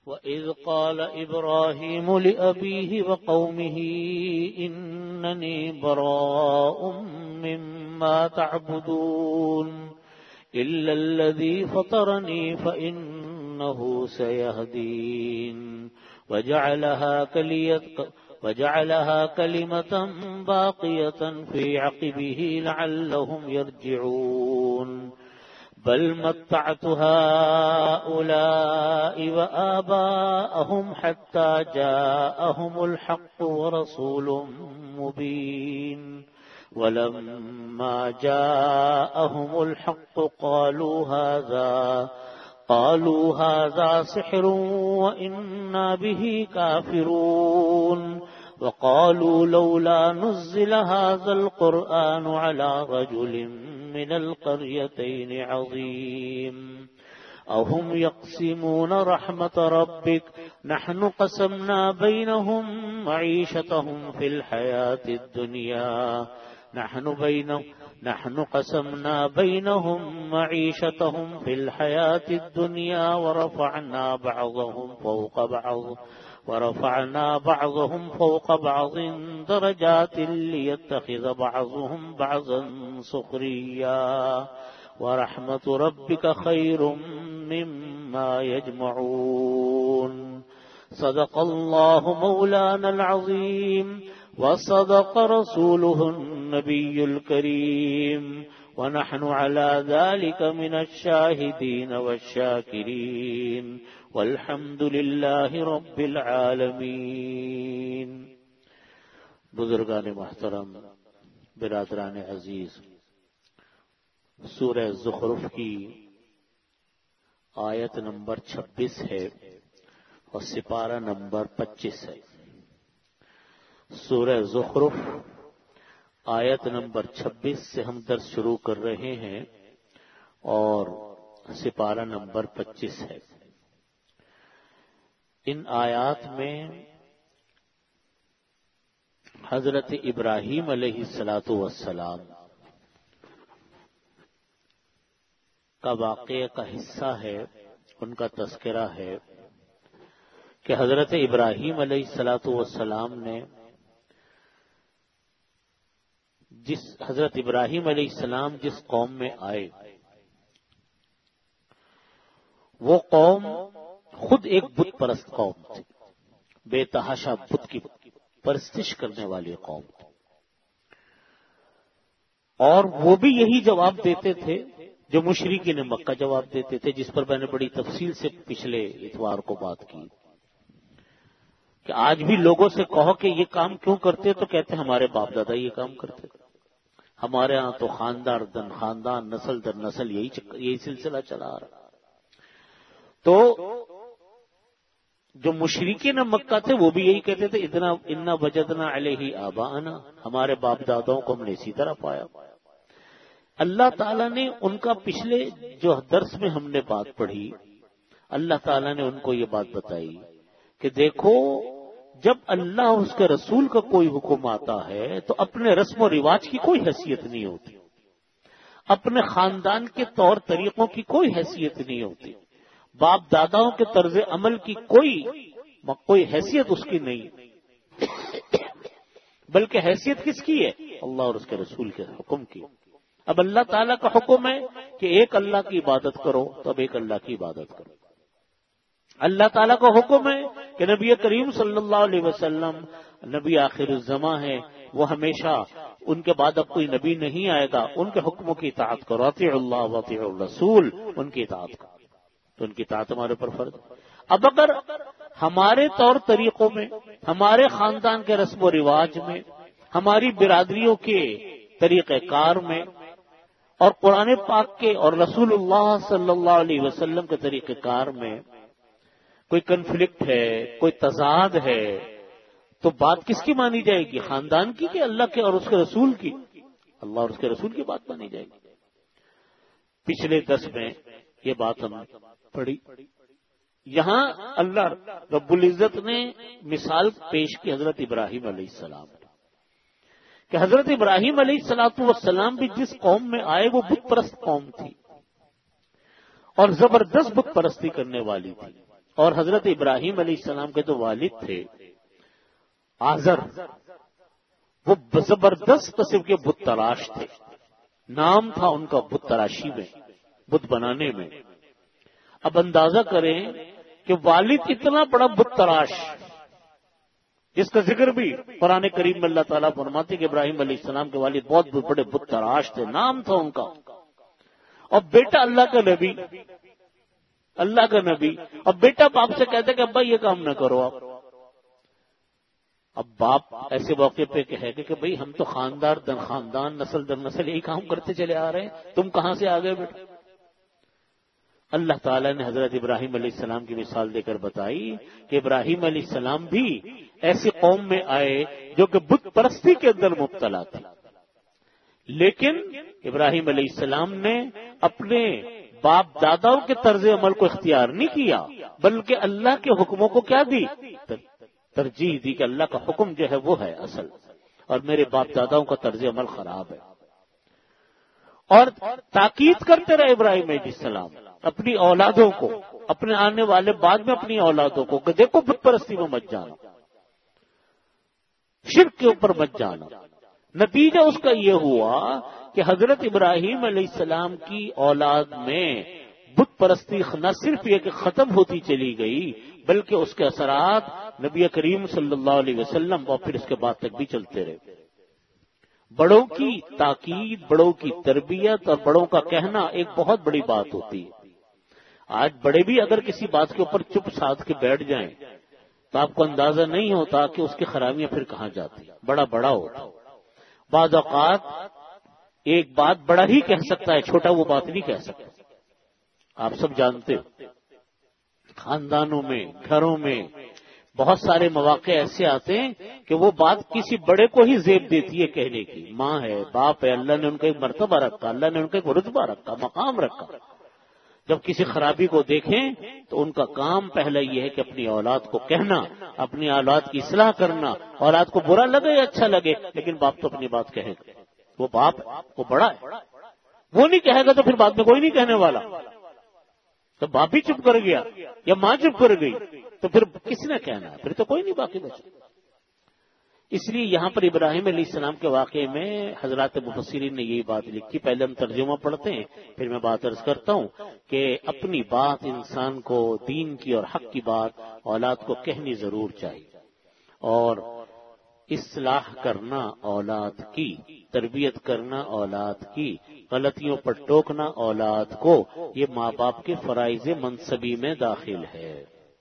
وَإِذْ قَالَ إِبْرَاهِيمُ لِأَبِيهِ وَقَوْمِهِ إِنَّنِي بَرَاءٌ مِّمَّا تَعْبُدُونَ إِلَّا الَّذِي فَطَرَنِي فَإِنَّهُ سَيَهْدِينِ وجعلها كلمة باقية في عقبه لعلهم يرجعون بل متعت هؤلاء وآباءهم حتى جاءهم الحق ورسول مبين ولما جاءهم الحق قالوا هذا سحر وإنا به كافرون وقالوا لولا نزل هذا القرآن على رجل من القريتين عظيم أهم يقسمون رحمة ربك نحن قسمنا بينهم معيشتهم في الحياة الدنيا نحن قسمنا بينهم معيشتهم في الحياة الدنيا ورفعنا بعضهم فوق بعض درجات ليتخذ بعضهم بعضا سخريا ورحمة ربك خير مما يجمعون صدق الله مولانا العظيم وصدق رسوله النبي الكريم ونحن على ذلك من الشاهدين والشاكرين والحمد لله رب العالمين. بزرگان محترم، برادران عزیز، سورہ زخرف کی آیت نمبر 26 ہے اور سپارہ نمبر 25 ہے. سورہ زخرف آیت نمبر 26 سے ہم درس شروع کر رہے ہیں اور سپارہ نمبر 25 ہے. ان آیات میں حضرت ابراہیم علیہ السلام کا واقعے کا حصہ ہے، ان کا تذکرہ ہے کہ حضرت ابراہیم علیہ السلام نے حضرت ابراہیم علیہ السلام جس قوم میں آئے وہ قوم خود ایک بت پرست قوم تھی، بے تحاشا بت کی پرستش کرنے والی قوم تھی، اور وہ بھی یہی جواب دیتے تھے جو مشرکین مکہ جواب دیتے تھے، جس پر میں نے بڑی تفصیل سے پچھلے اتوار کو بات کی کہ آج بھی لوگوں سے کہو کہ یہ کام کیوں کرتے تو کہتے ہمارے باپ دادا یہ کام کرتے تھے، ہمارے ہاں تو خاندان در خاندان نسل در نسل یہی سلسلہ چلا آ رہا. تو جو مشرکین مکہ تھے وہ بھی یہی کہتے تھے انا وجدنا علیہ آباءنا، ہمارے باپ داداؤں کو ہم نے اسی طرح پایا. اللہ تعالیٰ نے ان کا پچھلے جو درس میں ہم نے بات پڑھی، اللہ تعالیٰ نے ان کو یہ بات بتائی کہ دیکھو جب اللہ اور اس کے رسول کا کوئی حکم آتا ہے تو اپنے رسم و رواج کی کوئی حیثیت نہیں ہوتی، اپنے خاندان کے طور طریقوں کی کوئی حیثیت نہیں ہوتی، باپ داداؤں کے طرز عمل کی کوئی حیثیت اس کی نہیں، بلکہ حیثیت کس کی ہے؟ اللہ اور اس کے رسول کے حکم کی. اب اللہ تعالیٰ کا حکم ہے کہ ایک اللہ کی عبادت کرو تو اب ایک اللہ کی عبادت کرو. اللہ تعالیٰ کا حکم ہے کہ نبی کریم صلی اللہ علیہ وسلم نبی آخر الزماں ہے، وہ ہمیشہ ان کے بعد اب کوئی نبی نہیں آئے گا، ان کے حکموں کی اطاعت کرو، اطیعوا اللہ واطیعوا الرسول، ان کی اطاعت کرو. تو ان کی اطاعت ہمارے پر فرض. اب اگر ہمارے طور طریقوں میں، ہمارے خاندان کے رسم و رواج میں، ہماری برادریوں کے طریقہ کار میں اور قرآن پاک کے اور رسول اللہ صلی اللہ علیہ وسلم کے طریقہ کار میں کوئی کنفلکٹ ہے، کوئی تضاد ہے، تو بات کس کی مانی جائے گی؟ خاندان کی کہ اللہ کے اور اس کے رسول کی؟ اللہ اور اس کے رسول کی بات مانی جائے گی. پچھلے درس میں یہ بات ہم پڑھی. یہاں اللہ رب العزت نے مثال پیش کی حضرت ابراہیم علیہ السلام کہ حضرت ابراہیم علیہ السلام بھی جس قوم میں آئے وہ بت پرست قوم تھی اور زبردست بت پرستی کرنے والی تھی، اور حضرت ابراہیم علیہ السلام کے جو والد تھے آزر، وہ زبردست قسم کے بت تراش تھے، نام تھا ان کا بت تراشی میں، بت بنانے میں۔ اب اندازہ کریں کہ والد اتنا بڑا بت تراش، جس کا ذکر بھی قرآن کریم میں اللہ تعالیٰ فرماتے کہ ابراہیم علیہ السلام کے والد بہت بڑے بت تراش تھے، نام تھا ان کا، اور بیٹا اللہ کا نبی، اللہ کا نبی، اور بیٹا باپ سے کہتے کہ ابا یہ کام نہ کرو آپ۔ اب باپ ایسے موقع پہ کہے گا کہ بھئی ہم تو خاندار در خاندان نسل در نسل یہی کام کرتے چلے آ رہے ہیں، تم کہاں سے آ گئے بیٹا؟ اللہ تعالیٰ نے حضرت ابراہیم علیہ السلام کی مثال دے کر بتائی کہ ابراہیم علیہ السلام بھی ایسی قوم میں آئے جو کہ بت پرستی کے اندر مبتلا تھی، لیکن ابراہیم علیہ السلام نے اپنے باپ داداؤں کے طرز عمل کو اختیار نہیں کیا، بلکہ اللہ کے حکموں کو کیا دی؟ ترجیح دی کہ اللہ کا حکم جو ہے وہ ہے اصل، اور میرے باپ داداؤں کا طرز عمل خراب ہے۔ اور تاکید کرتے رہے ابراہیم علیہ السلام اپنی اولادوں کو، اپنے آنے والے بعد میں اپنی اولادوں کو کہ دیکھو بت پرستی میں مت جانا، شرک کے اوپر مت جانا۔ نتیجہ اس کا یہ ہوا کہ حضرت ابراہیم علیہ السلام کی اولاد میں بت پرستی نہ صرف یہ کہ ختم ہوتی چلی گئی، بلکہ اس کے اثرات نبی کریم صلی اللہ علیہ وسلم اور پھر اس کے بعد تک بھی چلتے رہے۔ بڑوں کی تاکید، بڑوں کی تربیت اور بڑوں کا کہنا ایک بہت بڑی بات ہوتی ہے۔ آج بڑے بھی اگر کسی بات کے اوپر چپ ساتھ کے بیٹھ جائیں تو آپ کو اندازہ نہیں ہوتا کہ اس کی خرابیاں پھر کہاں جاتی، بڑا ہوتا۔ بعض اوقات ایک بات بڑا ہی کہہ سکتا ہے، چھوٹا وہ بات نہیں کہہ سکتا۔ آپ سب جانتے ہو خاندانوں میں، گھروں میں بہت سارے مواقع ایسے آتے ہیں کہ وہ بات کسی بڑے کو ہی زیب دیتی ہے کہنے کی، ماں ہے، باپ ہے، اللہ نے ان کا ایک مرتبہ رکھا، اللہ نے ان کا ایک رتبہ رکھا، مقام رکھا۔ جب کسی خرابی کو دیکھیں تو ان کا کام پہلا یہ ہے کہ اپنی اولاد کو کہنا، اپنی اولاد کی اصلاح کرنا، اولاد کو برا لگے یا اچھا لگے، لیکن باپ تو اپنی بات کہے گا، وہ باپ ہے، وہ بڑا ہے، وہ نہیں کہے گا تو پھر بعد میں کوئی نہیں کہنے والا۔ تو باپ ہی چپ کر گیا یا ماں چپ کر گئی تو پھر کس نے کہنا ہے؟ پھر تو کوئی نہیں باقی بچا۔ اس لیے یہاں پر ابراہیم علیہ السلام کے واقعے میں حضرات مفسرین نے یہی بات لکھی۔ پہلے ہم ترجمہ پڑھتے ہیں، پھر میں بات عرض کرتا ہوں کہ اپنی بات انسان کو، دین کی اور حق کی بات اولاد کو کہنی ضرور چاہیے، اور اصلاح کرنا اولاد کی، تربیت کرنا اولاد کی، غلطیوں پر ٹوکنا اولاد کو، یہ ماں باپ کے فرائض منصبی میں داخل ہے۔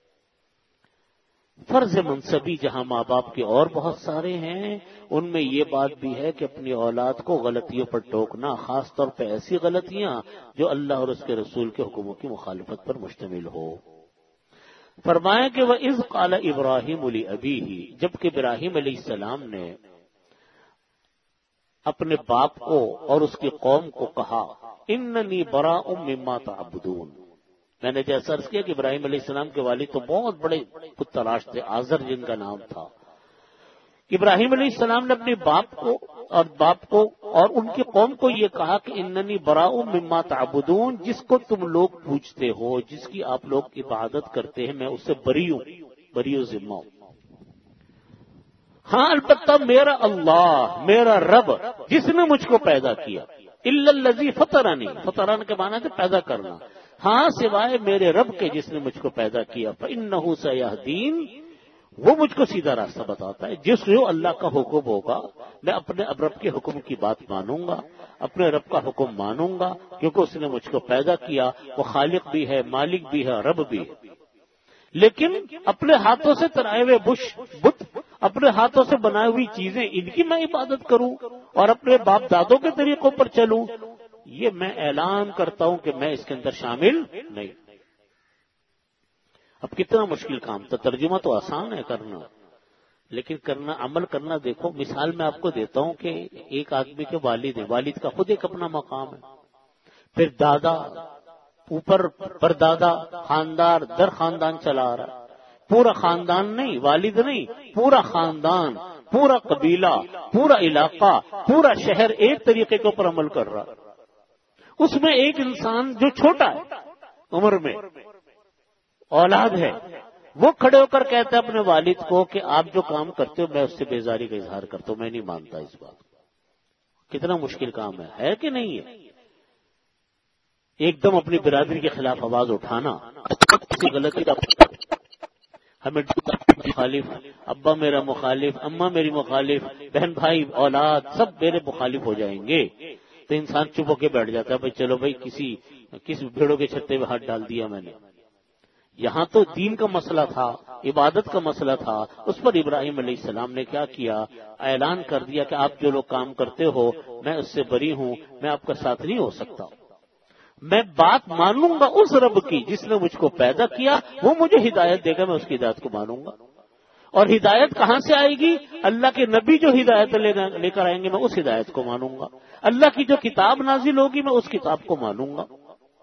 فرض منصبی جہاں ماں باپ کے اور بہت سارے ہیں، ان میں یہ بات بھی ہے کہ اپنی اولاد کو غلطیوں پر ٹوکنا، خاص طور پہ ایسی غلطیاں جو اللہ اور اس کے رسول کے حکموں کی مخالفت پر مشتمل ہو۔ فرمایا کہ وَإِذْ قَالَ إِبْرَاهِيمُ لِأَبِيهِ، جبکہ ابراہیم علیہ السلام نے اپنے باپ کو اور اس کی قوم کو کہا، إِنَّنِي بَرَاءٌ مِّمَّا تَعْبُدُونَ۔ میں نے جیسا عرض کیا کہ ابراہیم علیہ السلام کے والد تو بہت بڑے بت تراش تھے، آزر جن کا نام تھا۔ ابراہیم علیہ السلام نے اپنے باپ کو اور ان کی قوم کو یہ کہا کہ اننی براء مما تعبدون، جس کو تم لوگ پوجتے ہو، جس کی آپ لوگ عبادت کرتے ہیں، میں اس سے بری ہوں، ذمہ ہوں۔ ہاں البتہ میرا اللہ، میرا رب جس نے مجھ کو پیدا کیا، الا الذی فطرنی، فطرن کے معنی ہے پیدا کرنا، ہاں سوائے میرے رب کے جس نے مجھ کو پیدا کیا، فإنہ سیہدین، وہ مجھ کو سیدھا راستہ بتاتا ہے۔ جس جو اللہ کا حکم ہوگا میں اپنے رب کے حکم کی بات مانوں گا، اپنے رب کا حکم مانوں گا، کیونکہ اس نے مجھ کو پیدا کیا، وہ خالق بھی ہے، مالک بھی ہے، رب بھی ہے۔ لیکن اپنے ہاتھوں سے ترائے ہوئے بت، اپنے ہاتھوں سے بنائی ہوئی چیزیں، ان کی میں عبادت کروں اور اپنے باپ دادوں کے طریقوں پر چلوں، یہ میں اعلان کرتا ہوں کہ میں اس کے اندر شامل نہیں۔ اب کتنا مشکل کام تھا، ترجمہ تو آسان ہے کرنا، لیکن کرنا، عمل کرنا، دیکھو مثال میں آپ کو دیتا ہوں کہ ایک آدمی کے والد ہیں، والد کا خود ایک اپنا مقام ہے، پھر دادا، اوپر پردادا، خاندان در خاندان چلا آ رہا ہے، پورا خاندان نہیں، والد نہیں، پورا خاندان، پورا قبیلہ، پورا علاقہ، پورا شہر ایک طریقے کے اوپر عمل کر رہا، اس میں ایک انسان جو چھوٹا ہے عمر میں، اولاد ہے، وہ کھڑے ہو کر کہتا ہے اپنے والد کو کہ آپ جو کام کرتے ہو میں اس سے بیزاری کا اظہار کرتا ہوں، میں نہیں مانتا اس بات کو۔ کتنا مشکل کام ہے کہ نہیں ہے؟ ایک دم اپنی برادری کے خلاف آواز اٹھانا، کسی غلطی کا ہمیں مخالف، ابا میرا مخالف، اماں میری مخالف، بہن بھائی اولاد سب میرے مخالف ہو جائیں گے، تو انسان چپ ہو کے بیٹھ جاتا ہے، بھائی چلو بھائی کس بھیڑوں کے چھتے میں ہاتھ ڈال دیا میں نے۔ یہاں تو دین کا مسئلہ تھا، عبادت کا مسئلہ تھا، اس پر ابراہیم علیہ السلام نے کیا کیا؟ اعلان کر دیا کہ آپ جو لوگ کام کرتے ہو میں اس سے بری ہوں، میں آپ کا ساتھ نہیں ہو سکتا، میں بات مانوں گا اس رب کی جس نے مجھ کو پیدا کیا، وہ مجھے ہدایت دے گا، میں اس کی ہدایت کو مانوں گا۔ اور ہدایت کہاں سے آئے گی؟ اللہ کے نبی جو ہدایت لے کر آئیں گے میں اس ہدایت کو مانوں گا، اللہ کی جو کتاب نازل ہوگی میں اس کتاب کو مانوں گا۔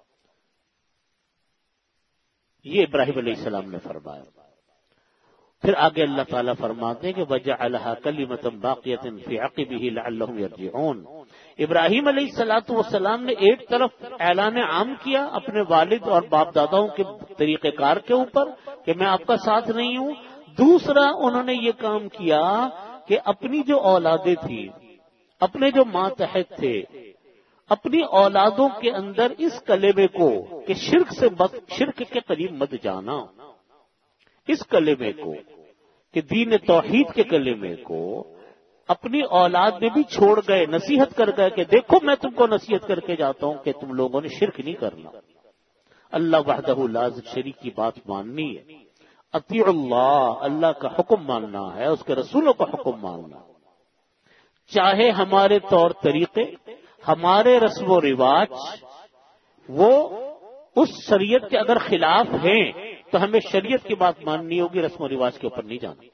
یہ ابراہیم علیہ السلام نے فرمایا۔ پھر آگے اللہ تعالیٰ فرماتے ہیں کہ وَجَعَلَهَا كَلِمَةً بَاقِيَةً فِي عَقِبِهِ لَعَلَّهُمْ يَرْجِعُونَ۔ ابراہیم علیہ السلام نے ایک طرف اعلان عام کیا اپنے والد اور باپ داداؤں کے طریقہ کار کے اوپر کہ میں آپ کا ساتھ نہیں ہوں، دوسرا انہوں نے یہ کام کیا کہ اپنی جو اولادیں تھیں، اپنے جو ماتحت تھے، اپنی اولادوں کے اندر اس کلمے کو کہ شرک کے قریب مت جانا، اس کلمے کو کہ دین توحید کے کلمے کو اپنی اولاد میں بھی چھوڑ گئے، نصیحت کر گئے کہ دیکھو میں تم کو نصیحت کر کے جاتا ہوں کہ تم لوگوں نے شرک نہیں کرنا، اللہ وحدہ لا شریک کی بات ماننی ہے، اطیع اللہ، اللہ کا حکم ماننا ہے، اس کے رسولوں کا حکم ماننا، چاہے ہمارے طور طریقے، ہمارے رسم و رواج وہ اس شریعت کے اگر خلاف ہیں تو ہمیں شریعت کی بات ماننی ہوگی، رسم و رواج کے اوپر نہیں جانا۔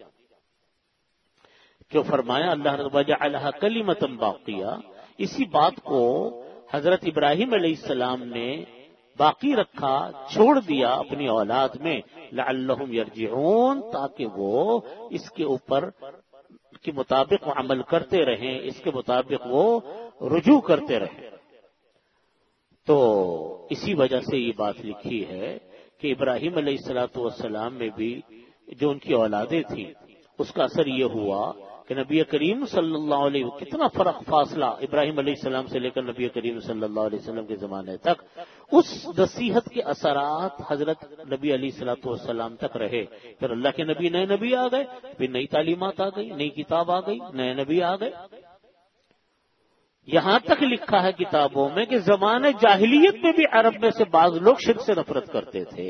جو فرمایا اللہ نے وَجَعَلَهَا كَلِمَةً بَاقِيَةً، اسی بات کو حضرت ابراہیم علیہ السلام نے باقی رکھا، چھوڑ دیا اپنی اولاد میں، لَعَلَّهُمْ يَرْجِعُونَ، تاکہ وہ اس کے اوپر کے مطابق وہ عمل کرتے رہیں، اس کے مطابق وہ رجوع کرتے رہیں۔ تو اسی وجہ سے یہ بات لکھی ہے کہ ابراہیم علیہ السلام میں بھی جو ان کی اولادیں تھیں اس کا اثر یہ ہوا کہ نبی کریم صلی اللہ علیہ وسلم، کتنا فرق فاصلہ ابراہیم علیہ السلام سے لے کر نبی کریم صلی اللہ علیہ وسلم کے زمانے تک، اس نصیحت کے اثرات حضرت نبی علیہ السلام تک رہے۔ پھر اللہ کے نئے نبی آ گئے، پھر نئی تعلیمات آ گئی، نئی کتاب آ گئی، نئے نبی آ گئے۔ یہاں تک لکھا ہے کتابوں میں کہ زمانے جاہلیت میں بھی عرب میں سے بعض لوگ شرک سے نفرت کرتے تھے۔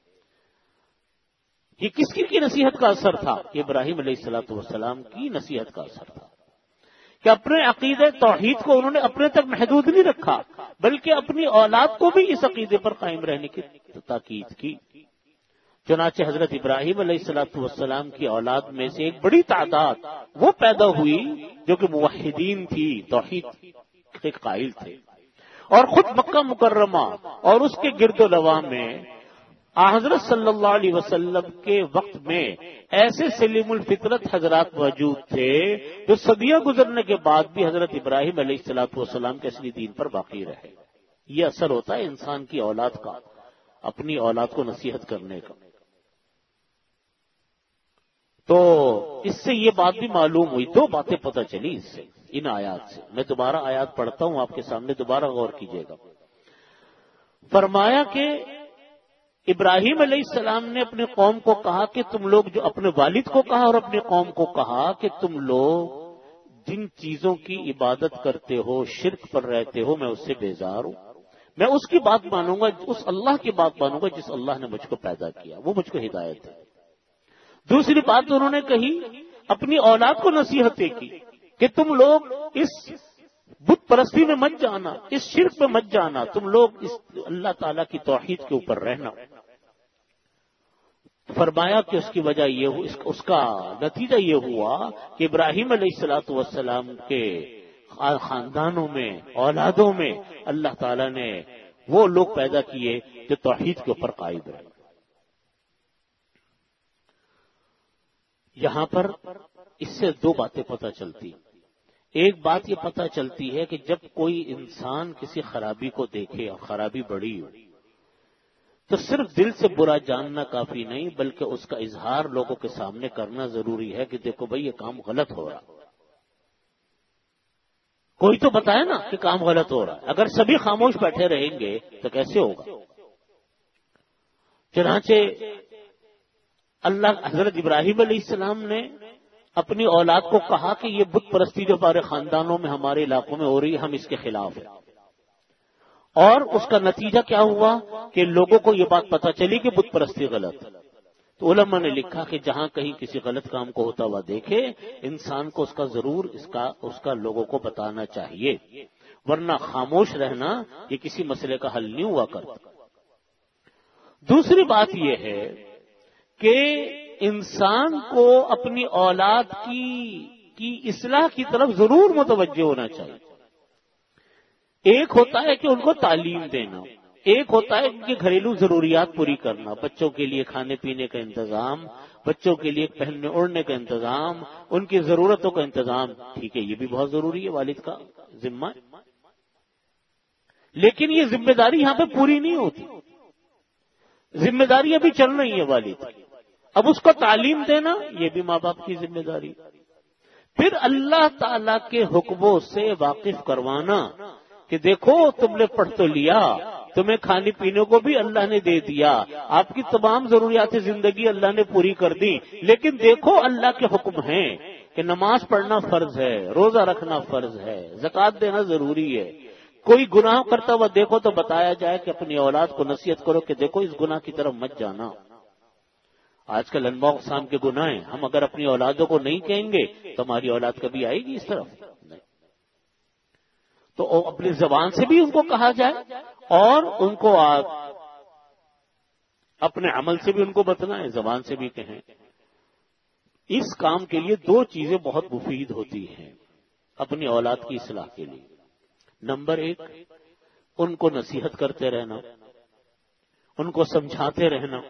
یہ کس کی نصیحت کا اثر تھا؟ کہ ابراہیم علیہ السلام کی نصیحت کا اثر تھا کہ اپنے عقیدے توحید کو انہوں نے اپنے تک محدود نہیں رکھا، بلکہ اپنی اولاد کو بھی اس عقیدے پر قائم رہنے کی تاکید کی۔ چنانچہ حضرت ابراہیم علیہ السلام کی اولاد میں سے ایک بڑی تعداد وہ پیدا ہوئی جو کہ موحدین تھی، توحید کے قائل تھے، اور خود مکہ مکرمہ اور اس کے گرد و نواح میں حضرت صلی اللہ علیہ وسلم کے وقت میں ایسے سلیم الفطرت حضرات موجود تھے جو صدیاں گزرنے کے بعد بھی حضرت ابراہیم علیہ السلام کے اصلی دین پر باقی رہے۔ یہ اثر ہوتا ہے انسان کی اولاد کا، اپنی اولاد کو نصیحت کرنے کا۔ تو اس سے یہ بات بھی معلوم ہوئی، دو باتیں پتہ چلی اس سے، ان آیات سے۔ میں دوبارہ آیات پڑھتا ہوں آپ کے سامنے، دوبارہ غور کیجیے گا۔ فرمایا کہ ابراہیم علیہ السلام نے اپنی قوم کو کہا کہ تم لوگ، جو اپنے والد کو کہا اور اپنی قوم کو کہا کہ تم لوگ جن چیزوں کی عبادت کرتے ہو، شرک پر رہتے ہو، میں اس سے بیزار ہوں، میں اس کی بات مانوں گا، اس اللہ کی بات مانوں گا جس اللہ نے مجھ کو پیدا کیا، وہ مجھ کو ہدایت ہے۔ دوسری بات انہوں نے کہی، اپنی اولاد کو نصیحتیں کی کہ تم لوگ اس بت پرستی میں مت جانا، اس شرک میں مت جانا، تم لوگ اس اللہ تعالیٰ کی توحید کے اوپر رہنا۔ فرمایا کہ اس کی وجہ یہ اس کا نتیجہ یہ ہوا کہ ابراہیم علیہ السلام کے خاندانوں میں، اولادوں میں اللہ تعالیٰ نے وہ لوگ پیدا کیے جو توحید کے اوپر قائم رہے۔ یہاں پر اس سے دو باتیں پتہ چلتی۔ ایک بات یہ پتہ چلتی ہے کہ جب کوئی انسان کسی خرابی کو دیکھے اور خرابی بڑی ہو تو صرف دل سے برا جاننا کافی نہیں، بلکہ اس کا اظہار لوگوں کے سامنے کرنا ضروری ہے کہ دیکھو بھائی یہ کام غلط ہو رہا، کوئی تو بتائے نا کہ کام غلط ہو رہا ہے۔ اگر سبھی خاموش بیٹھے رہیں گے تو کیسے ہوگا؟ چنانچہ اللہ حضرت ابراہیم علیہ السلام نے اپنی اولاد کو کہا کہ یہ بت پرستی جو ہمارے خاندانوں میں ہمارے علاقوں میں ہو رہی ہے ہم اس کے خلاف ہیں، اور اس کا نتیجہ کیا ہوا کہ لوگوں کو یہ بات پتہ چلی کہ بت پرستی غلط ہے۔ تو علماء نے لکھا کہ جہاں کہیں کسی غلط کام کو ہوتا ہوا دیکھے انسان کو اس کا ضرور اس کا لوگوں کو بتانا چاہیے، ورنہ خاموش رہنا یہ کسی مسئلے کا حل نہیں ہوا کرتا۔ دوسری بات یہ ہے کہ انسان کو اپنی اولاد کی اصلاح کی طرف ضرور متوجہ ہونا چاہیے۔ ایک ہوتا ہے کہ ان کو تعلیم دینا، ایک ہوتا ہے ان کی گھریلو ضروریات پوری کرنا، بچوں کے لیے کھانے پینے کا انتظام، بچوں کے لیے پہننے اوڑھنے کا انتظام، ان کی ضرورتوں کا انتظام، ٹھیک ہے یہ بھی بہت ضروری ہے، والد کا ذمہ ہے، لیکن یہ ذمہ داری یہاں پہ پوری نہیں ہوتی۔ ذمہ داری ابھی چل رہی ہے والد کی، اب اس کو تعلیم دینا یہ بھی ماں باپ کی ذمہ داری، پھر اللہ تعالی کے حکموں سے واقف کروانا کہ دیکھو تم نے پڑھ تو لیا، تمہیں کھانے پینے کو بھی اللہ نے دے دیا، آپ کی تمام ضروریات زندگی اللہ نے پوری کر دی، لیکن دیکھو اللہ کے حکم ہیں کہ نماز پڑھنا فرض ہے، روزہ رکھنا فرض ہے، زکوٰۃ دینا ضروری ہے۔ کوئی گناہ کرتا ہوا دیکھو تو بتایا جائے کہ اپنی اولاد کو نصیحت کرو کہ دیکھو اس گناہ کی طرف مت جانا۔ آج کل انواع اقسام کے گناہ ہیں، ہم اگر اپنی اولادوں کو نہیں کہیں گے تو ہماری اولاد کبھی آئے گی اس طرف نہیں، تو اپنی زبان سے بھی ان کو کہا جائے اور ان کو اپنے عمل سے بھی ان کو بتنا ہے، زبان سے بھی کہیں۔ اس کام کے لیے دو چیزیں بہت مفید ہوتی ہیں اپنی اولاد کی اصلاح کے لیے۔ نمبر ایک، ان کو نصیحت کرتے رہنا، ان کو سمجھاتے رہنا۔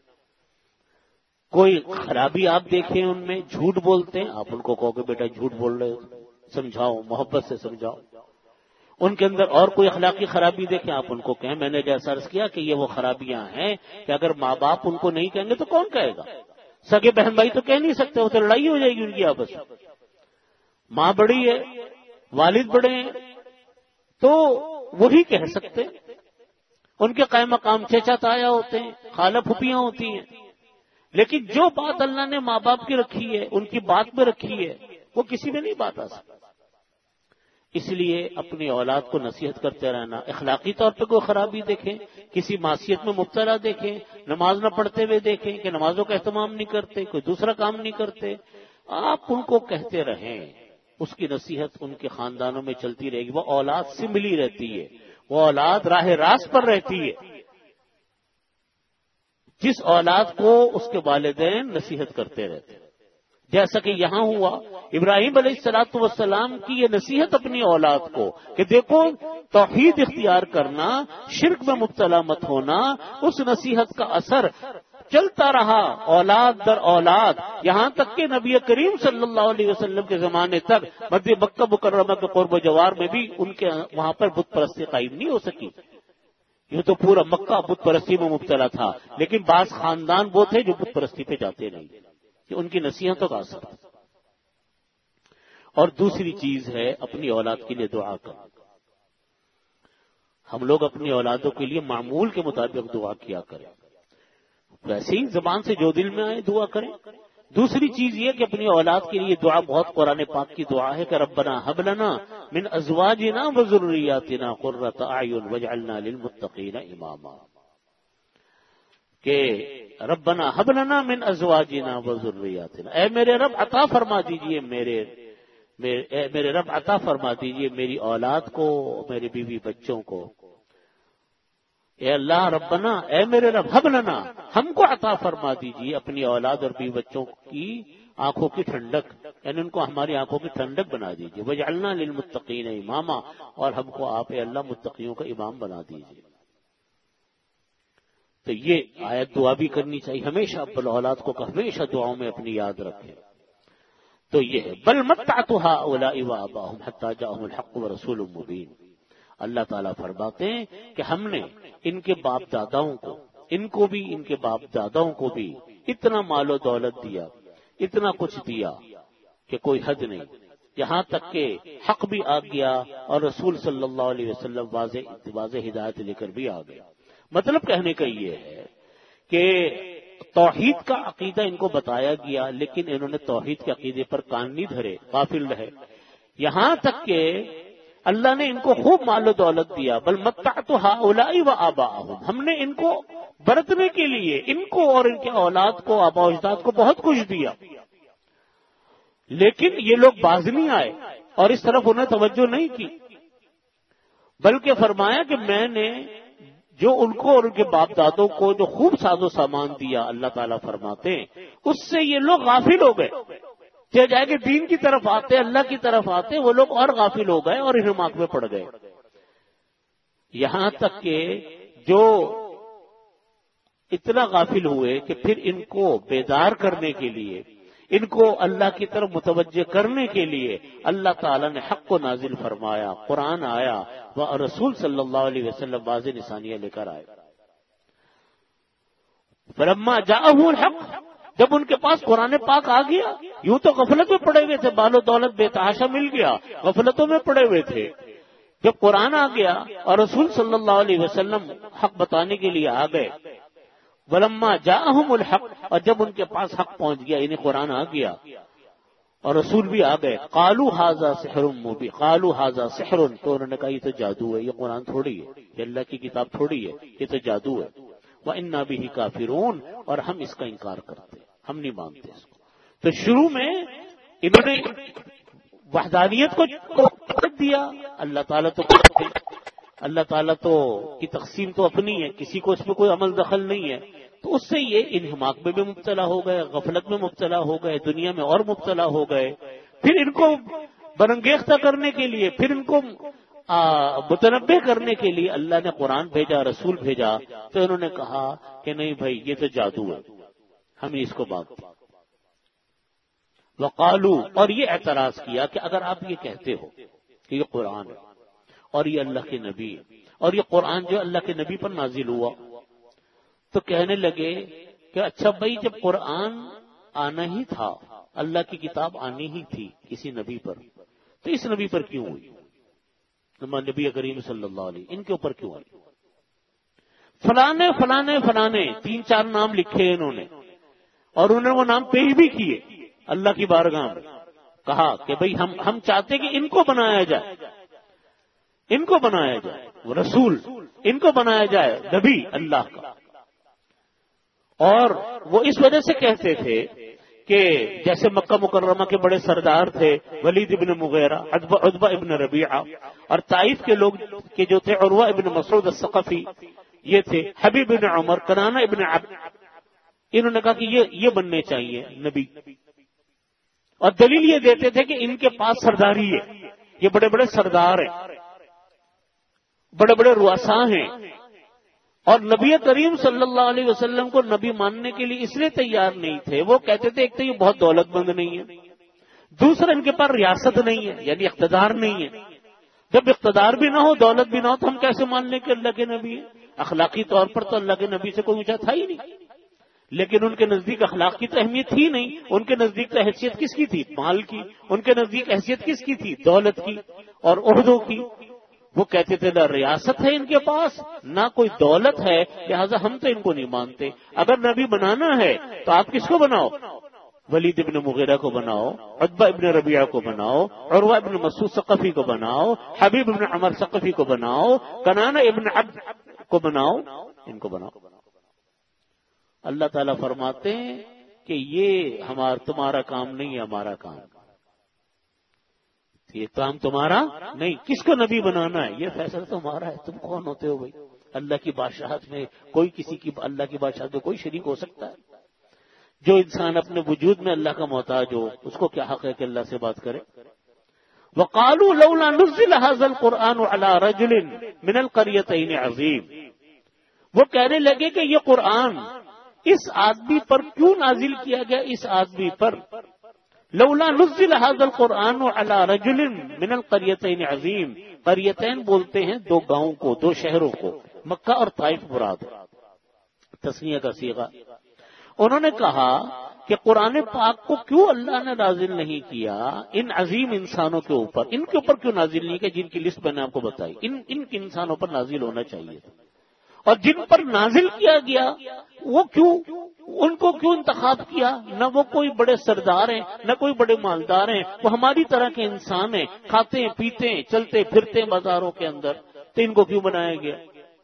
کوئی خرابی آپ دیکھیں ان میں، جھوٹ بولتے ہیں، آپ ان کو کہو کہ بیٹا جھوٹ بول رہے ہو، سمجھاؤ، محبت سے سمجھاؤ۔ ان کے اندر اور کوئی اخلاقی خرابی دیکھیں، آپ ان کو کہیں، میں نے جیسا عرض کیا کہ یہ وہ خرابیاں ہیں کہ اگر ماں باپ ان کو نہیں کہیں گے تو کون کہے گا؟ سگے بہن بھائی تو کہہ نہیں سکتے، وہ تو لڑائی ہو جائے گی ان کی آپس میں۔ ماں بڑی ہے، والد بڑے ہیں تو وہی کہہ سکتے، ان کے قائم مقام چچا تایا ہوتے ہیں، خالہ پھوپھیاں ہوتی ہیں، لیکن جو بات اللہ نے ماں باپ کی رکھی ہے، ان کی بات میں رکھی ہے، وہ کسی میں نہیں بات آ سکتی۔ اس لیے اپنی اولاد کو نصیحت کرتے رہنا۔ اخلاقی طور پہ کوئی خرابی دیکھیں، کسی معصیت میں مبتلا دیکھیں، نماز نہ پڑھتے ہوئے دیکھیں کہ نمازوں کا اہتمام نہیں کرتے، کوئی دوسرا کام نہیں کرتے، آپ ان کو کہتے رہیں، اس کی نصیحت ان کے خاندانوں میں چلتی رہے گی، وہ اولاد سے ملی رہتی ہے، وہ اولاد راہ راست پر رہتی ہے۔ جس اولاد کو اس کے والدین نصیحت کرتے رہتے ہیں، جیسا کہ یہاں ہوا ابراہیم علیہ الصلوۃ والسلام کی یہ نصیحت اپنی اولاد کو کہ دیکھو توحید اختیار کرنا، شرک میں مبتلا مت ہونا، اس نصیحت کا اثر چلتا رہا اولاد در اولاد، یہاں تک کہ نبی کریم صلی اللہ علیہ وسلم کے زمانے تک مکہ مکرمہ کے قرب و جوار میں بھی ان کے وہاں پر بت پرستی قائم نہیں ہو سکی۔ یہ تو پورا مکہ بت پرستی میں مبتلا تھا، لیکن بعض خاندان وہ تھے جو بت پرستی پہ جاتے نہیں، کہ ان کی نصیحتوں کا اثر۔ اور دوسری چیز ہے اپنی اولاد کے لیے دعا کرنا۔ ہم لوگ اپنی اولادوں کے لیے معمول کے مطابق دعا کیا کریں، ویسے ہی زبان سے جو دل میں آئے دعا کریں۔ دوسری چیز یہ کہ اپنی اولاد کے لیے دعا بہت قرآن پاک کی دعا ہے کہ ربنا ہب لنا من ازواجنا وذریاتنا قرۃ اعین واجعلنا للمتقین اماما، کہ ربنا ہب لنا من ازواجنا وذریاتنا، اے میرے رب عطا فرما دیجئے میرے رب عطا فرما دیجئے میری اولاد کو، میرے بیوی بچوں کو۔ اے اللہ ربنا، اے میرے رب ہب لنا، ہم کو عطا فرما دیجئے اپنی اولاد اور بیوی بچوں کی آنکھوں کی ٹھنڈک، یعنی ان کو ہماری آنکھوں کی ٹھنڈک بنا دیجئے، وجعلنا للمتقین اماما، اور ہم کو آپ اے اللہ متقیوں کا امام بنا دیجئے۔ تو یہ آیت دعا بھی کرنی چاہیے ہمیشہ، اپنے اولاد کو ہمیشہ دعاؤں میں اپنی یاد رکھیں۔ تو یہ ہے بل متعت هؤلاء وآباؤهم حتى جاءهم الحق ورسول مبین۔ اللہ تعالیٰ فرماتے ہیں کہ ہم نے ان کے باپ داداؤں کو، ان کو بھی ان کے باپ داداؤں کو بھی اتنا مال و دولت دیا، اتنا کچھ دیا کہ کوئی حد نہیں، یہاں تک کہ حق بھی آ گیا اور رسول صلی اللہ علیہ وسلم واضح ہدایت لے کر بھی آ گیا۔ مطلب کہنے کا یہ ہے کہ توحید کا عقیدہ ان کو بتایا گیا، لیکن انہوں نے توحید کے عقیدے پر کان نہیں دھرے، غافل رہے، یہاں تک کہ اللہ نے ان کو خوب مال و دولت دیا۔ بل متعت ہؤلاء وآباءهم، ہم نے ان کو برتنے کے لیے ان کو اور ان کے اولاد کو، آباء و اجداد کو بہت کچھ دیا، لیکن یہ لوگ باز نہیں آئے اور اس طرف انہیں توجہ نہیں کی، بلکہ فرمایا کہ میں نے جو ان کو اور ان کے باپ دادوں کو جو خوب ساز و سامان دیا، اللہ تعالیٰ فرماتے ہیں اس سے یہ لوگ غافل ہو گئے، جائے کہ دین کی طرف آتے، اللہ کی طرف آتے، وہ لوگ اور غافل ہو گئے اور انہماک میں پڑ گئے، یہاں تک کہ جو اتنا غافل ہوئے کہ پھر ان کو بیدار کرنے کے لیے، ان کو اللہ کی طرف متوجہ کرنے کے لیے اللہ تعالیٰ نے حق کو نازل فرمایا، قرآن آیا، وہ رسول صلی اللہ علیہ وسلم واضح نشانیاں لے کر آئے۔ فلما جاءہ الحق، جب ان کے پاس قرآن پاک آ گیا، یوں تو غفلت میں پڑے ہوئے تھے، بال و دولت بے تحاشا مل گیا، غفلتوں میں پڑے ہوئے تھے، جب قرآن آ گیا اور رسول صلی اللہ علیہ وسلم حق بتانے کے لیے آ گئے، ولما جاءہم الحق، اور جب ان کے پاس حق پہنچ گیا، انہیں قرآن آ گیا اور رسول بھی آ گئے، قالوا ھذا سحر مبین، قالوا ھذا سحر، تو انہوں نے کہا یہ تو جادو ہے، یہ قرآن تھوڑی ہے، یہ اللہ کی کتاب تھوڑی ہے، یہ تو جادو ہے، وَإِنَّا بِهِ کافرون، اور ہم اس کا انکار کرتے، ہم نہیں مانتے اس کو۔ تو شروع میں انہوں نے وحدانیت کو چھوڑ دیا، اللہ تعالیٰ تو اللہ تعالیٰ تو کی تقسیم تو اپنی ہے، کسی کو اس میں کوئی عمل دخل نہیں ہے، تو اس سے یہ انہماک میں بھی مبتلا ہو گئے، غفلت میں مبتلا ہو گئے، دنیا میں اور مبتلا ہو گئے۔ پھر ان کو برانگیختہ کرنے کے لیے، پھر ان کو متنبہ کرنے کے لیے اللہ نے قرآن بھیجا، رسول بھیجا، تو انہوں نے کہا کہ نہیں بھائی یہ تو جادو ہے، ہم اس کو مانتے۔ وقالو، اور یہ اعتراض کیا کہ اگر آپ یہ کہتے ہو کہ یہ قرآن ہے اور یہ اللہ کے نبی ہے، اور یہ قرآن جو اللہ کے نبی پر نازل ہوا، تو کہنے لگے کہ اچھا بھائی جب قرآن آنا ہی تھا، اللہ کی کتاب آنی ہی تھی کسی نبی پر، تو اس نبی پر کیوں ہوئی؟ نبی کریم صلی اللہ علیہ، ان کے اوپر کیوں آئی؟ فلانے فلانے فلانے 3-4 نام لکھے انہوں نے، اور انہوں نے وہ نام پیش بھی کیے اللہ کی بارگاہ میں، کہا کہ بھئی ہم چاہتے کہ ان کو بنایا جائے، ان کو بنایا جائے وہ رسول، ان کو بنایا جائے نبی اللہ کا۔ اور وہ اس وجہ سے کہتے تھے کہ جیسے مکہ مکرمہ کے بڑے سردار تھے ولید ابن مغیرہ، عتبہ ابن ربیعہ، اور طائف کے لوگ کے جو تھے عروہ ابن مسعود الثقفی، یہ تھے حبیب ابن عمر، کنانہ ابن عبد، انہوں نے کہا کہ یہ بننے چاہیے نبی، اور دلیل یہ دیتے تھے کہ ان کے پاس سرداری ہے، یہ بڑے بڑے سردار ہیں، بڑے بڑے رؤساء ہیں، اور نبی کریم صلی اللہ علیہ وسلم کو نبی ماننے کے لیے اس لیے تیار نہیں تھے، وہ کہتے تھے ایک تو یہ بہت دولت مند نہیں ہے، دوسرا ان کے پاس ریاست نہیں ہے، یعنی اقتدار نہیں ہے، جب اقتدار بھی نہ ہو، دولت بھی نہ ہو، تو ہم کیسے مان لیں کہ اللہ کے نبی ہیں؟ اخلاقی طور پر تو اللہ کے نبی سے کوئی اونچا تھا ہی نہیں، لیکن ان کے نزدیک اخلاق کی تو اہمیت تھی نہیں، ان کے نزدیک تو حیثیت کس کی تھی؟ مال کی۔ ان کے نزدیک حیثیت کس کی تھی؟ دولت کی اور عہدوں کی۔ وہ کہتے تھے نہ ریاست ہے ان کے پاس، نہ کوئی دولت ہے، لہذا ہم تو ان کو نہیں مانتے۔ اگر نبی بنانا ہے تو آپ کس کو بناؤ؟ ولید ابن مغیرہ کو بناؤ، عتبہ ابن ربیعہ کو بناؤ، عروہ ابن مسعود ثقفی کو بناؤ، حبیب ابن عمر ثقفی کو بناؤ، کنانہ ابن عبد کو بناؤ، ان کو بناؤ۔ اللہ تعالیٰ فرماتے ہیں کہ یہ تمہارا کام نہیں ہے، ہمارا کام، یہ کام تمہارا نہیں، کس کو نبی بنانا ہے یہ فیصلہ تمہارا ہے، تم کون ہوتے ہو بھائی؟ اللہ کی بادشاہت میں کوئی کسی کی، اللہ کی بادشاہت میں کوئی شریک ہو سکتا ہے؟ جو انسان اپنے وجود میں اللہ کا محتاج ہو، اس کو کیا حق ہے کہ اللہ سے بات کرے؟ وقالوا لولا نزل هذا القرآن على رجل من القريتين عظيم، وہ کہنے لگے کہ یہ قرآن اس آدمی پر کیوں نازل کیا گیا، اس آدمی پر۔ لولا نزل هذا القرآن على رجل من القريتين عظيم، قریتین بولتے ہیں 2 گاؤں کو، 2 شہروں کو، مکہ اور طائف مراد۔ تسنیہ کا صیغہ. انہوں نے کہا کہ قرآن پاک کو کیوں اللہ نے نازل نہیں کیا ان عظیم انسانوں کے اوپر؟ ان کے اوپر کیوں نازل نہیں کیا جن کی لسٹ میں نے آپ کو بتائی؟ ان انسانوں پر نازل ہونا چاہیے تھا. اور جن پر نازل کیا گیا وہ کیوں، ان کو کیوں انتخاب کیا؟ نہ وہ کوئی بڑے سردار ہیں، نہ کوئی بڑے مالدار ہیں، وہ ہماری طرح کے انسان ہیں، کھاتے ہیں پیتے ہیں چلتے پھرتے ہیں بازاروں کے اندر، تو ان کو کیوں بنایا گیا؟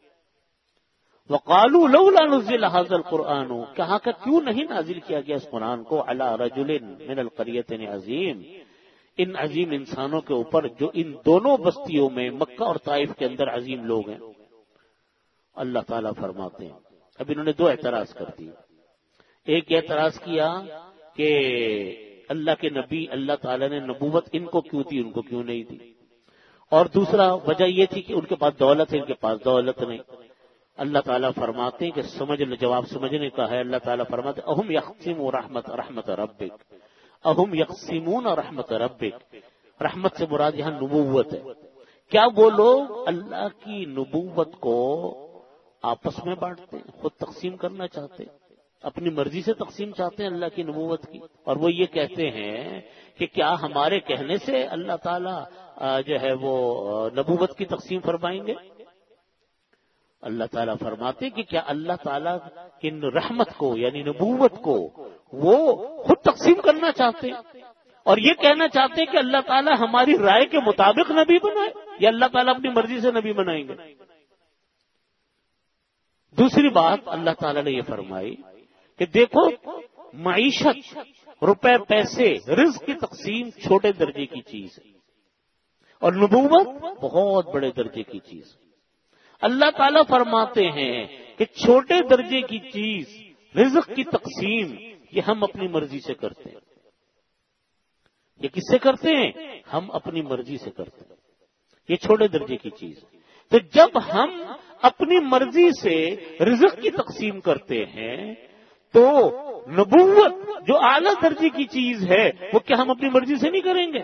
وقالوا لولا نزل هذا القرآن، کہا کہ کیوں نہیں نازل کیا گیا اس قرآن کو علی رجل من القریتین عظیم، ان عظیم انسانوں کے اوپر جو ان دونوں بستیوں میں مکہ اور طائف کے اندر عظیم لوگ ہیں. اللہ تعالیٰ فرماتے ہیں اب انہوں نے دو اعتراض کر دیے. ایک اعتراض کیا کہ اللہ کے نبی اللہ تعالیٰ نے نبوت ان کو کیوں دی، ان کو کیوں نہیں دی. اور دوسرا وجہ یہ تھی کہ ان کے پاس دولت ہے، ان کے پاس دولت نہیں. اللہ تعالیٰ فرماتے ہیں کہ جواب سمجھنے کا ہے. اللہ تعالیٰ فرماتے ہیں اہم یقسمون رحمت ربک، اہم یقسمون رحمت ربک. رحمت سے مراد یہاں نبوت ہے. کیا وہ لوگ اللہ کی نبوت کو آپس میں بانٹتے ہیں، خود تقسیم کرنا چاہتے ہیں، اپنی مرضی سے تقسیم چاہتے ہیں اللہ کی نبوت کی؟ اور وہ یہ کہتے ہیں کہ کیا ہمارے کہنے سے اللہ تعالیٰ جو ہے وہ نبوت کی تقسیم فرمائیں گے؟ اللہ تعالیٰ فرماتے کہ کیا اللہ تعالیٰ کی رحمت کو یعنی نبوت کو وہ خود تقسیم کرنا چاہتے ہیں اور یہ کہنا چاہتے ہیں کہ اللہ تعالیٰ ہماری رائے کے مطابق نبی بنائے، یا اللہ تعالیٰ اپنی مرضی سے نبی بنائیں گے؟ دوسری بات اللہ تعالیٰ نے یہ فرمائی کہ دیکھو معیشت، روپے پیسے، رزق کی تقسیم چھوٹے درجے کی چیز ہے اور نبوت بہت بڑے درجے کی چیز. اللہ تعالیٰ فرماتے ہیں کہ چھوٹے درجے کی چیز رزق کی تقسیم یہ ہم اپنی مرضی سے کرتے ہیں. یہ کس سے کرتے ہیں؟ ہم اپنی مرضی سے کرتے ہیں. یہ چھوٹے درجے کی چیز. تو جب ہم اپنی مرضی سے رزق کی تقسیم کرتے ہیں تو نبوت جو اعلیٰ درجے کی چیز ہے وہ کیا ہم اپنی مرضی سے نہیں کریں گے؟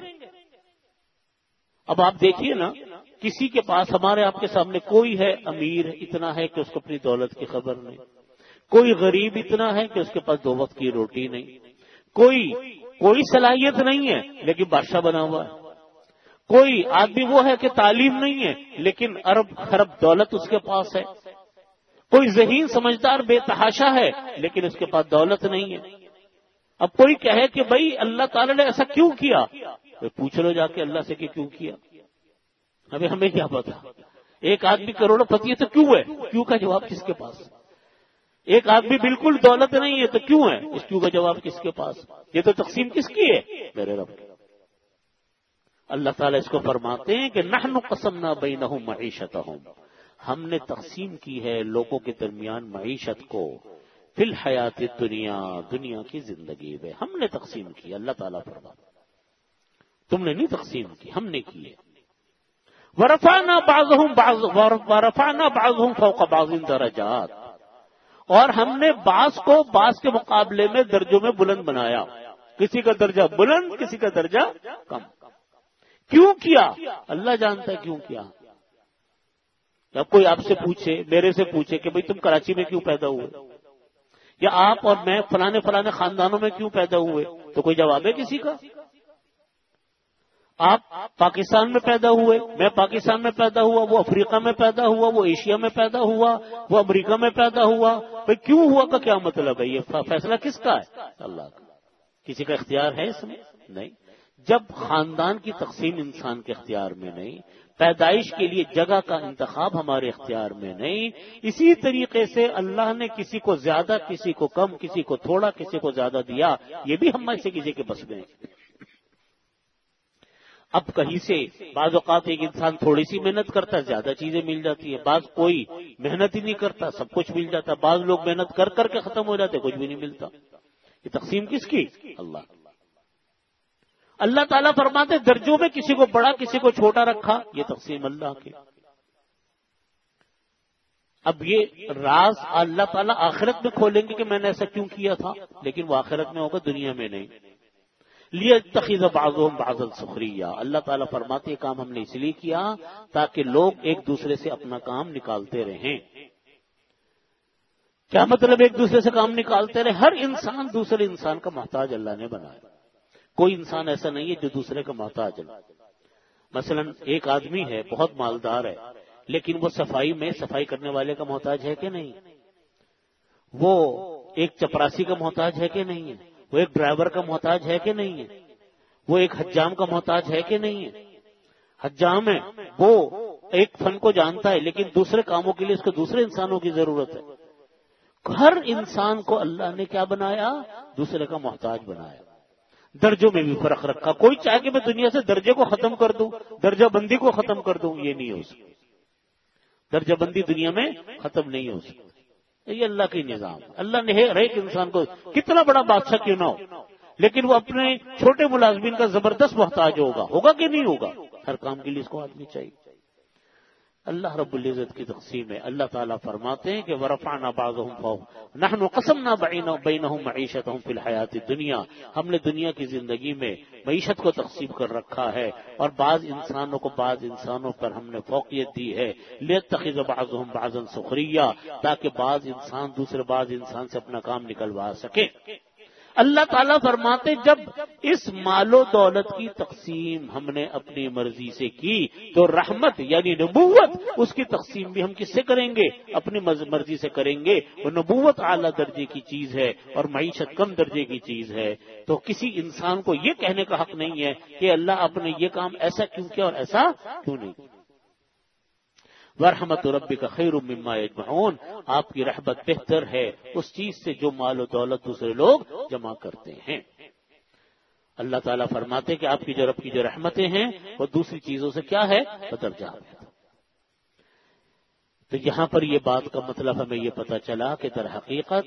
اب آپ دیکھیے نا، کسی کے پاس، ہمارے آپ کے سامنے کوئی ہے امیر اتنا ہے کہ اس کو اپنی دولت کی خبر نہیں، کوئی غریب اتنا ہے کہ اس کے پاس 2 وقت کی روٹی نہیں، کوئی صلاحیت نہیں ہے لیکن بادشاہ بنا ہوا ہے، کوئی آدمی وہ ہے کہ تعلیم نہیں ہے لیکن ارب خرب دولت اس کے پاس ہے، کوئی ذہین سمجھدار بے تحاشا ہے لیکن اس کے پاس دولت نہیں ہے. اب کوئی کہے کہ بھائی اللہ تعالی نے ایسا کیوں کیا؟ پوچھ لو جا کے اللہ سے کہ کیوں کیا. ابھی ہمیں کیا پتا؟ ایک آدمی کروڑوں پتی ہے تو کیوں ہے؟ کیوں کا جواب کس کے پاس؟ ایک آدمی بالکل دولت نہیں ہے تو کیوں ہے؟ اس کیوں کا جواب کس کے پاس؟ یہ تو تقسیم کس کی ہے؟ میرے رب. اللہ تعالیٰ اس کو فرماتے ہیں کہ نحن قسمنا بینہم معیشتہم، ہم نے تقسیم کی ہے لوگوں کے درمیان معیشت کو، فی الحیات الدنیا، دنیا کی زندگی میں ہم نے تقسیم کی. اللہ تعالیٰ فرماتا تم نے نہیں تقسیم کی، ہم نے کی ہے. ورفعنا بعضهم فوق بعض درجات، اور ہم نے بعض کو بعض کے مقابلے میں درجوں میں بلند بنایا، کسی کا درجہ بلند کسی کا درجہ کم. کیوں کیا؟ اللہ جانتا ہے کیوں کیا. جب کوئی آپ سے پوچھے، میرے سے پوچھے کہ بھئی تم کراچی میں کیوں پیدا ہوئے، یا آپ اور میں فلانے خاندانوں میں کیوں پیدا ہوئے، تو کوئی جواب ہے کسی کا؟ آپ پاکستان میں پیدا ہوئے، میں پاکستان میں پیدا ہوا، وہ افریقہ میں پیدا ہوا، وہ ایشیا میں پیدا ہوا، وہ امریکہ میں پیدا ہوا. بھئی کیوں ہوا کا کیا مطلب ہے؟ یہ فیصلہ کس کا ہے؟ اللہ کا. کسی کا اختیار ہے اس میں؟ نہیں. جب خاندان کی تقسیم انسان کے اختیار میں نہیں، پیدائش کے لیے جگہ کا انتخاب ہمارے اختیار میں نہیں، اسی طریقے سے اللہ نے کسی کو زیادہ، کسی کو کم، کسی کو تھوڑا، کسی کو زیادہ دیا، یہ بھی ہم میں سے کسی کے بس میں ہے. اب کہیں سے بعض اوقات ایک انسان تھوڑی سی محنت کرتا ہے زیادہ چیزیں مل جاتی ہے، بعض کوئی محنت ہی نہیں کرتا سب کچھ مل جاتا ہے، بعض لوگ محنت کر کے ختم ہو جاتے کچھ بھی نہیں ملتا. یہ تقسیم کس کی؟ اللہ تعالیٰ فرماتے درجوں میں کسی کو بڑا کسی کو چھوٹا رکھا، یہ تقسیم اللہ کی. اب یہ راز اللہ تعالیٰ آخرت میں کھولیں گے کہ میں نے ایسا کیوں کیا تھا، لیکن وہ آخرت میں ہوگا، دنیا میں نہیں. لِيَتَّخِذَ بَعْضُهُمْ بَعْضًا سُخْرِيًّا، اللہ تعالیٰ فرماتے یہ کام ہم نے اس لیے کیا تاکہ لوگ ایک دوسرے سے اپنا کام نکالتے رہیں. کیا مطلب ایک دوسرے سے کام نکالتے رہے؟ ہر انسان دوسرے انسان کا محتاج اللہ نے بنایا، کوئی انسان ایسا نہیں ہے جو دوسرے کا محتاج ہے۔ مثلا ایک آدمی ہے بہت مالدار ہے، لیکن وہ صفائی کرنے والے کا محتاج ہے کہ نہیں؟ وہ ایک چپراسی کا محتاج ہے کہ نہیں ہے؟ وہ ایک ڈرائیور کا محتاج ہے کہ نہیں ہے؟ وہ ایک حجام کا محتاج ہے کہ نہیں ہے؟ حجام ہے، وہ ایک فن کو جانتا ہے، لیکن دوسرے کاموں کے لیے اس کو دوسرے انسانوں کی ضرورت ہے۔ ہر انسان کو اللہ نے کیا بنایا؟ دوسرے کا محتاج بنایا۔ درجوں میں بھی فرق رکھا، کوئی چاہے کہ میں دنیا سے درجے کو ختم کر دوں، درجہ بندی کو ختم کر دوں، یہ نہیں ہو سکتا۔ درجہ بندی دنیا میں ختم نہیں ہو سکتی، یہ اللہ کا نظام۔ اللہ نے ہر ایک انسان کو، کتنا بڑا بادشاہ کیوں نہ ہو، لیکن وہ اپنے چھوٹے ملازمین کا زبردست محتاج ہوگا کہ نہیں ہوگا؟ ہر کام کے لیے اس کو آدمی چاہیے۔ اللہ رب العزت کی تقسیم ہے۔ اللہ تعالیٰ فرماتے ہیں کہ وَرَفَعْنَا بَعْضَهُمْ فَوْقَ نَحْنُ قَسَمْنَا بَيْنَهُمْ مَعِيشَتَهُمْ فِي الْحَيَاةِ الدُّنْيَا، ہم نے دنیا کی زندگی میں معیشت کو تقسیم کر رکھا ہے، اور بعض انسانوں کو بعض انسانوں پر ہم نے فوقیت دی ہے، لِيَتَّخِذَ بَعْضُهُمْ بَعْضًا سُخْرِيًّا، تاکہ بعض انسان دوسرے بعض انسان سے اپنا کام نکلوا سکے۔ اللہ تعالیٰ فرماتے جب اس مال و دولت کی تقسیم ہم نے اپنی مرضی سے کی تو رحمت یعنی نبوت اس کی تقسیم بھی ہم کس سے کریں گے؟ اپنی مرضی سے کریں گے۔ وہ نبوت اعلیٰ درجے کی چیز ہے اور معیشت کم درجے کی چیز ہے، تو کسی انسان کو یہ کہنے کا حق نہیں ہے کہ اللہ آپ نے یہ کام ایسا کیوں کیا اور ایسا کیوں نہیں کیا۔ وَرَحْمَتُ رَبِّكَ خَيْرٌ مِّمَّا يَجْمَعُونَ، آپ کی رحمت بہتر ہے اس چیز سے جو مال و دولت دوسرے لوگ جمع کرتے ہیں۔ اللہ تعالیٰ فرماتے کہ آپ کی جو رب کی جو رحمتیں ہیں وہ دوسری چیزوں سے کیا ہے؟ بدرجہ ہے۔ تو یہاں پر یہ بات کا مطلب ہمیں یہ پتہ چلا کہ در حقیقت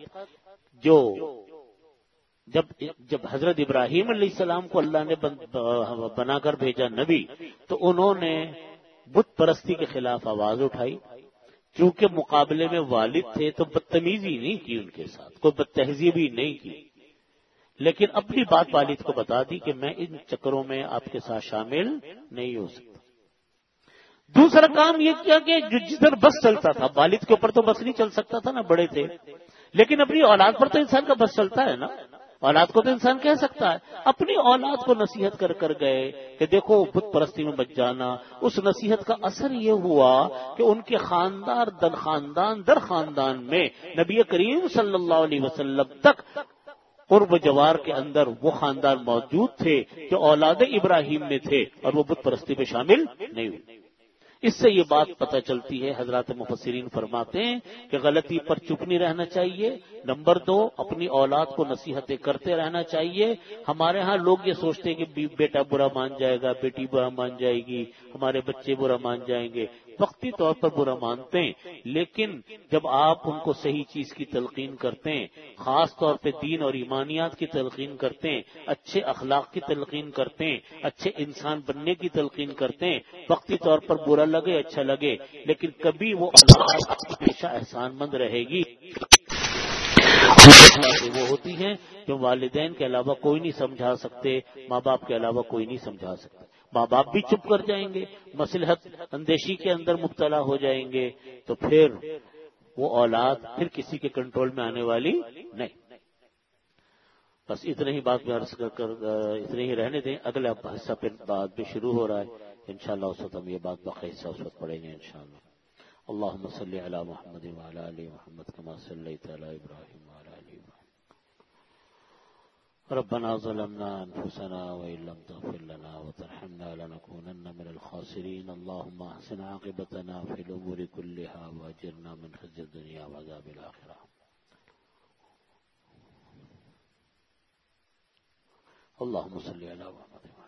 جب حضرت ابراہیم علیہ السلام کو اللہ نے بنا کر بھیجا نبی، تو انہوں نے بت پرستی کے خلاف آواز اٹھائی، چونکہ مقابلے میں والد تھے تو بدتمیزی نہیں کی ان کے ساتھ، کوئی بدتہذیبی نہیں کی، لیکن اپنی بات والد کو بتا دی کہ میں ان چکروں میں آپ کے ساتھ شامل نہیں ہو سکتا۔ دوسرا کام یہ کیا کہ جدھر بس چلتا تھا، والد کے اوپر تو بس نہیں چل سکتا تھا نا، بڑے تھے، لیکن اپنی اولاد پر تو انسان کا بس چلتا ہے نا، اولاد کو تو انسان کہہ سکتا ہے۔ اپنی اولاد کو نصیحت کر گئے کہ دیکھو بت پرستی میں مت جانا۔ اس نصیحت کا اثر یہ ہوا کہ ان کے خاندان در خاندان میں نبی کریم صلی اللہ علیہ وسلم تک قرب جوار کے اندر وہ خاندان موجود تھے جو اولاد ابراہیم میں تھے، اور وہ بت پرستی میں شامل نہیں ہوئے۔ اس سے یہ بات پتہ چلتی ہے، حضرات مفسرین فرماتے ہیں کہ غلطی پر چپ نہیں رہنا چاہیے۔ نمبر 2، اپنی اولاد کو نصیحتیں کرتے رہنا چاہیے۔ ہمارے ہاں لوگ یہ سوچتے ہیں کہ بیٹا برا مان جائے گا، بیٹی برا مان جائے گی، ہمارے بچے برا مان جائیں گے۔ وقتی طور پر برا مانتے ہیں، لیکن جب آپ ان کو صحیح چیز کی تلقین کرتے ہیں، خاص طور پہ دین اور ایمانیات کی تلقین کرتے ہیں، اچھے اخلاق کی تلقین کرتے ہیں، اچھے انسان بننے کی تلقین کرتے ہیں، وقتی طور پر برا لگے اچھا لگے، لیکن کبھی وہ اللہ ہمیشہ احسان مند رہے گی۔ وہ ہوتی ہیں جو والدین کے علاوہ کوئی نہیں سمجھا سکتے، ماں باپ کے علاوہ کوئی نہیں سمجھا سکتا۔ ماں باپ بھی چپ کر جائیں گے، مصلحت اندیشی کے اندر مبتلا ہو جائیں گے، تو پھر وہ اولاد پھر کسی کے کنٹرول میں آنے والی نہیں۔ بس اتنا ہی بات میں عرض کر اتنے ہی رہنے دیں، اگلا حصہ پھر بعد میں شروع ہو رہا ہے انشاءاللہ، اس وقت ہم یہ بات باقی حصہ اس وقت پڑھیں گے انشاءاللہ۔ اللهم صل على محمد وعلى ال محمد كما صليت على ابراهيم وعلى ال ابراهيم۔ ربنا ظلمنا انفسنا وان لم تغفر لنا وترحمنا لنكونن من الخاسرين۔ اللهم احسن عاقبتنا في الامور كلها واجرنا من خزي الدنيا وعذاب الاخره۔ اللهم صل على محمد